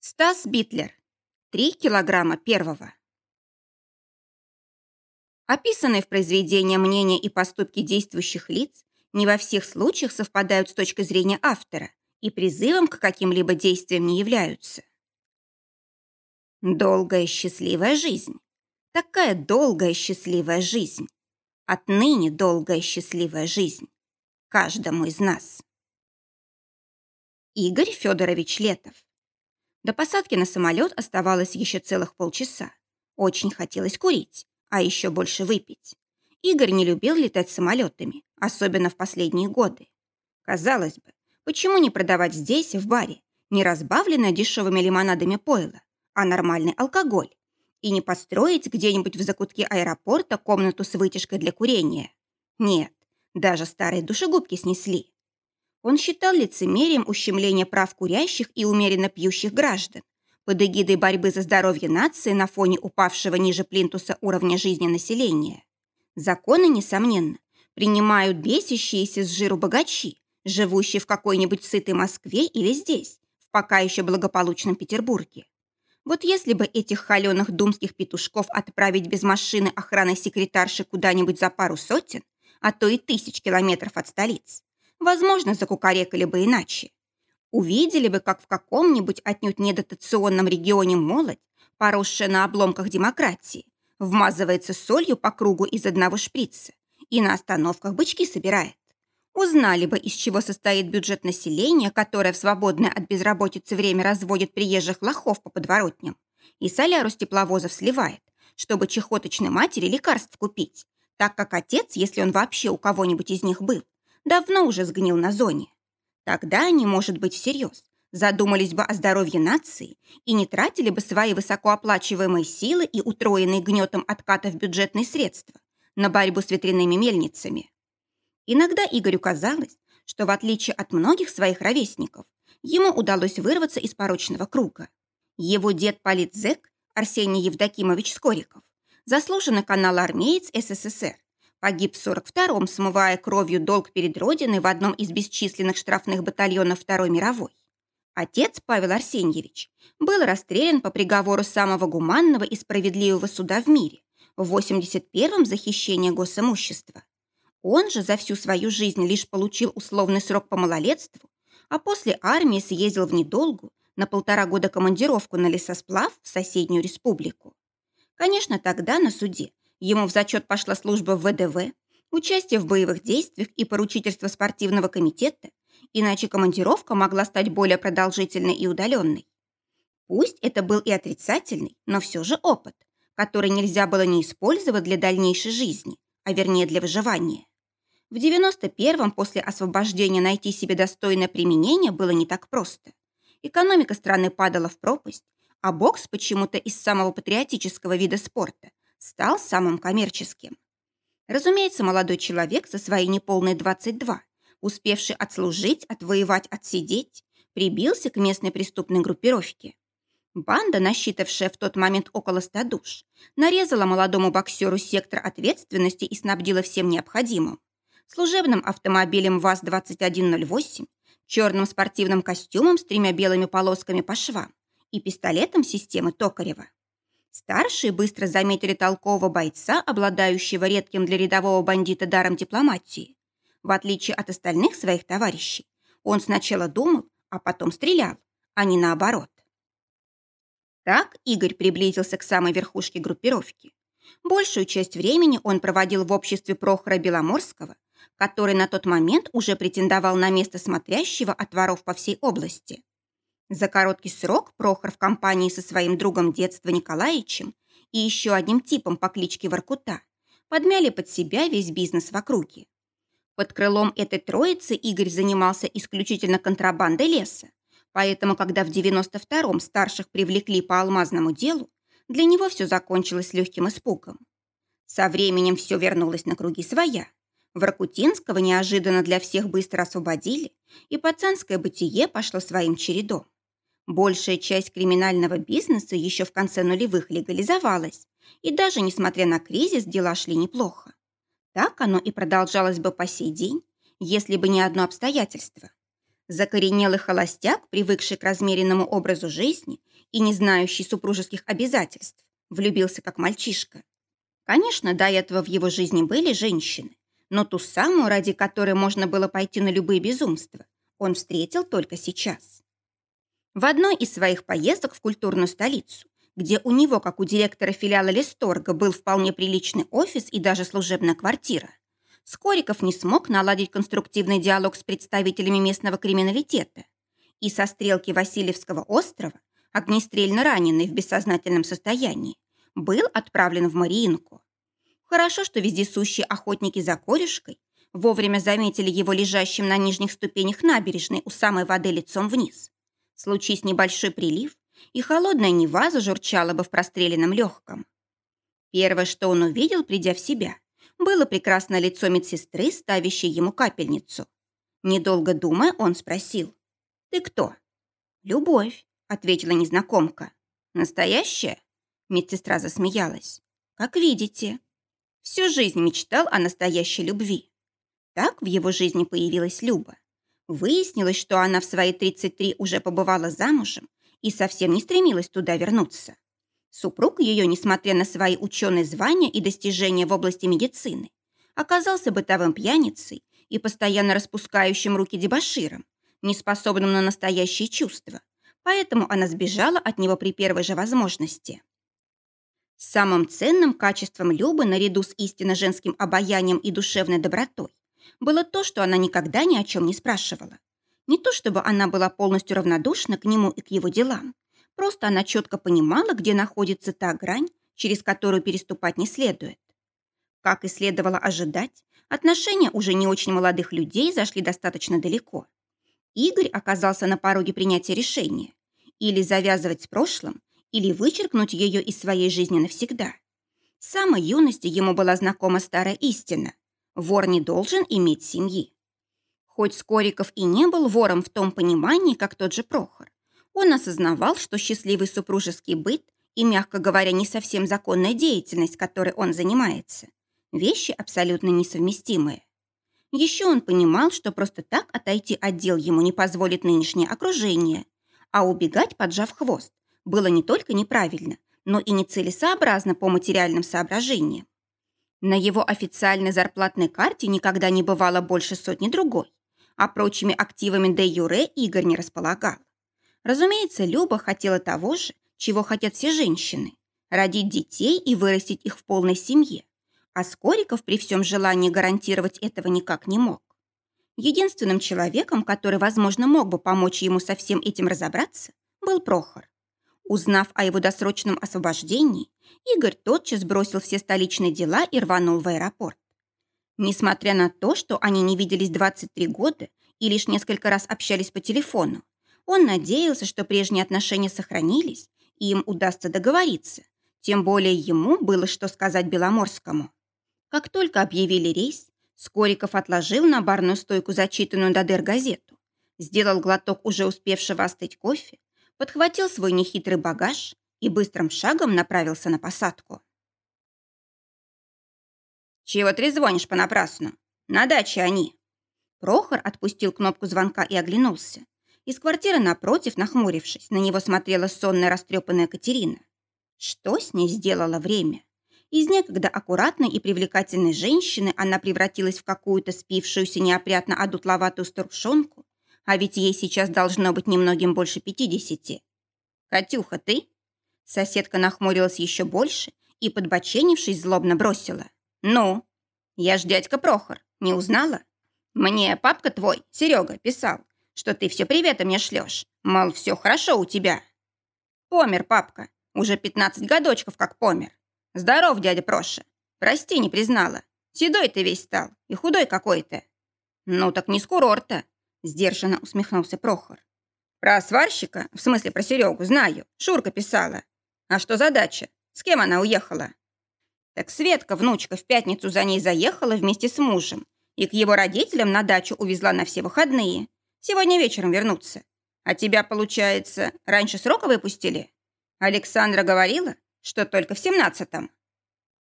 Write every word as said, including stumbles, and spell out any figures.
Стас Битлер. Три килограмма первого. Описанные в произведении мнения и поступки действующих лиц не во всех случаях совпадают с точки зрения автора и призывом к каким-либо действиям не являются. Долгая счастливая жизнь. Такая долгая счастливая жизнь. Отныне долгая счастливая жизнь. Каждому из нас. Игорь Федорович Летов. До посадки на самолет оставалось еще целых полчаса. Очень хотелось курить, а еще больше выпить. Игорь не любил летать самолетами, особенно в последние годы. Казалось бы, почему не продавать здесь, в баре, не разбавленное дешевыми лимонадами пойло, а нормальный алкоголь, и не построить где-нибудь в закутке аэропорта комнату с вытяжкой для курения? Нет, даже старые душегубки снесли. Он считал лицемерием ущемление прав курящих и умеренно пьющих граждан под эгидой борьбы за здоровье нации на фоне упавшего ниже плинтуса уровня жизни населения. Законы, несомненно, принимают бесящиеся с жиру богачи, живущие в какой-нибудь сытой Москве или здесь, в пока еще благополучном Петербурге. Вот если бы этих холеных думских петушков отправить без машины охраны секретарши куда-нибудь за пару сотен, а то и тысяч километров от столиц, возможно, закукарекали бы иначе. Увидели бы, как в каком-нибудь отнюдь недотационном регионе молодь, поросшая на обломках демократии, вмазывается солью по кругу из одного шприца и на остановках бычки собирает. Узнали бы, из чего состоит бюджет населения, которое в свободное от безработицы время разводит приезжих лохов по подворотням и соляру с тепловозов сливает, чтобы чехоточной матери лекарств купить, так как отец, если он вообще у кого-нибудь из них был, давно уже сгнил на зоне. Тогда они, может быть, всерьез задумались бы о здоровье нации и не тратили бы свои высокооплачиваемые силы и утроенные гнетом откатов бюджетные средства на борьбу с ветряными мельницами. Иногда Игорю казалось, что в отличие от многих своих ровесников, ему удалось вырваться из порочного круга. Его дед-политзэк Арсений Евдокимович Скориков, заслуженный каналоармеец СССР, погиб в сорок втором, смывая кровью долг перед Родиной в одном из бесчисленных штрафных батальонов Второй мировой. Отец Павел Арсеньевич был расстрелян по приговору самого гуманного и справедливого суда в мире в восемьдесят первом за хищение госимущества. Он же за всю свою жизнь лишь получил условный срок по малолетству, а после армии съездил в недолгую на полтора года командировку на лесосплав в соседнюю республику. Конечно, тогда на суде ему в зачет пошла служба в вэ дэ вэ, участие в боевых действиях и поручительство спортивного комитета, иначе командировка могла стать более продолжительной и удаленной. Пусть это был и отрицательный, но все же опыт, который нельзя было не использовать для дальнейшей жизни, а вернее для выживания. В девяносто первом после освобождения найти себе достойное применение было не так просто. Экономика страны падала в пропасть, а бокс почему-то из самого патриотического вида спорта стал самым коммерческим. Разумеется, молодой человек за свои неполные двадцать два, успевший отслужить, отвоевать, отсидеть, прибился к местной преступной группировке. Банда, насчитавшая в тот момент около ста душ, нарезала молодому боксеру сектор ответственности и снабдила всем необходимым: служебным автомобилем ВАЗ двадцать один ноль восемь, черным спортивным костюмом с тремя белыми полосками по швам и пистолетом системы Токарева. Старшие быстро заметили толкового бойца, обладающего редким для рядового бандита даром дипломатии. В отличие от остальных своих товарищей, он сначала думал, а потом стрелял, а не наоборот. Так Игорь приблизился к самой верхушке группировки. Большую часть времени он проводил в обществе Прохора Беломорского, который на тот момент уже претендовал на место смотрящего от воров по всей области. За короткий срок Прохор в компании со своим другом детства Николаичем и еще одним типом по кличке Воркута подмяли под себя весь бизнес в округе. Под крылом этой троицы Игорь занимался исключительно контрабандой леса, поэтому, когда в девяносто втором старших привлекли по алмазному делу, для него все закончилось легким испугом. Со временем все вернулось на круги своя. Воркутинского неожиданно для всех быстро освободили, и пацанское бытие пошло своим чередом. Большая часть криминального бизнеса еще в конце нулевых легализовалась, и даже несмотря на кризис, дела шли неплохо. Так оно и продолжалось бы по сей день, если бы не одно обстоятельство. Закоренелый холостяк, привыкший к размеренному образу жизни и не знающий супружеских обязательств, влюбился как мальчишка. Конечно, до этого в его жизни были женщины, но ту самую, ради которой можно было пойти на любые безумства, он встретил только сейчас. В одной из своих поездок в культурную столицу, где у него, как у директора филиала Лесторга, был вполне приличный офис и даже служебная квартира, Скориков не смог наладить конструктивный диалог с представителями местного криминалитета, и со стрелки Васильевского острова, огнестрельно раненый в бессознательном состоянии, был отправлен в Мариинку. Хорошо, что вездесущие охотники за корюшкой вовремя заметили его лежащим на нижних ступенях набережной у самой воды лицом вниз. Случись небольшой прилив, и холодная Нева зажурчала бы в простреленном легком. Первое, что он увидел, придя в себя, было прекрасное лицо медсестры, ставящей ему капельницу. Недолго думая, он спросил: «Ты кто?» «Любовь», — ответила незнакомка. «Настоящая?» Медсестра засмеялась. «Как видите». Всю жизнь мечтал о настоящей любви. Так в его жизни появилась Люба. Выяснилось, что она в свои тридцать три уже побывала замужем и совсем не стремилась туда вернуться. Супруг ее, несмотря на свои ученые звания и достижения в области медицины, оказался бытовым пьяницей и постоянно распускающим руки дебоширом, неспособным на настоящие чувства, поэтому она сбежала от него при первой же возможности. Самым ценным качеством Любы, наряду с истинно женским обаянием и душевной добротой, было то, что она никогда ни о чем не спрашивала. Не то чтобы она была полностью равнодушна к нему и к его делам, просто она четко понимала, где находится та грань, через которую переступать не следует. Как и следовало ожидать, отношения уже не очень молодых людей зашли достаточно далеко. Игорь оказался на пороге принятия решения: или завязывать с прошлым, или вычеркнуть ее из своей жизни навсегда. С самой юности ему была знакома старая истина: вор не должен иметь семьи. Хоть Скориков и не был вором в том понимании, как тот же Прохор, он осознавал, что счастливый супружеский быт и, мягко говоря, не совсем законная деятельность, которой он занимается, вещи абсолютно несовместимые. Еще он понимал, что просто так отойти от дел ему не позволит нынешнее окружение, а убегать, поджав хвост, было не только неправильно, но и нецелесообразно по материальным соображениям. На его официальной зарплатной карте никогда не бывало больше сотни другой, а прочими активами де юре Игорь не располагал. Разумеется, Люба хотела того же, чего хотят все женщины – родить детей и вырастить их в полной семье, а Скориков при всем желании гарантировать этого никак не мог. Единственным человеком, который, возможно, мог бы помочь ему со всем этим разобраться, был Прохор. Узнав о его досрочном освобождении, Игорь тотчас бросил все столичные дела и рванул в аэропорт. Несмотря на то, что они не виделись двадцать три года и лишь несколько раз общались по телефону, он надеялся, что прежние отношения сохранились, и им удастся договориться. Тем более ему было что сказать Беломорскому. Как только объявили рейс, Скориков отложил на барную стойку зачитанную до дыр газету, сделал глоток уже успевшего остыть кофе, подхватил свой нехитрый багаж и быстрым шагом направился на посадку. «Чего трезвонишь понапрасну? На даче они!» Прохор отпустил кнопку звонка и оглянулся. Из квартиры напротив, нахмурившись, на него смотрела сонная растрепанная Катерина. Что с ней сделало время? Из некогда аккуратной и привлекательной женщины она превратилась в какую-то спившуюся неопрятно одутловатую старушонку, а ведь ей сейчас должно быть немногим больше пятидесяти. «Катюха, ты?» Соседка нахмурилась еще больше и, подбоченившись, злобно бросила: «Ну, я ж дядька Прохор, не узнала? Мне папка твой, Серега, писал, что ты все приветы мне шлешь, мол, все хорошо у тебя». «Помер папка, уже пятнадцать годочков как помер. Здоров, дядя Проша. Прости, не признала. Седой ты весь стал и худой какой-то». «Ну так не с курорта», — сдержанно усмехнулся Прохор. «Про сварщика, в смысле про Серегу, знаю, Шурка писала. А что за дача? С кем она уехала?» «Так Светка, внучка, в пятницу за ней заехала вместе с мужем и к его родителям на дачу увезла на все выходные. Сегодня вечером вернуться. А тебя, получается, раньше срока выпустили? Александра говорила, что только в семнадцатом».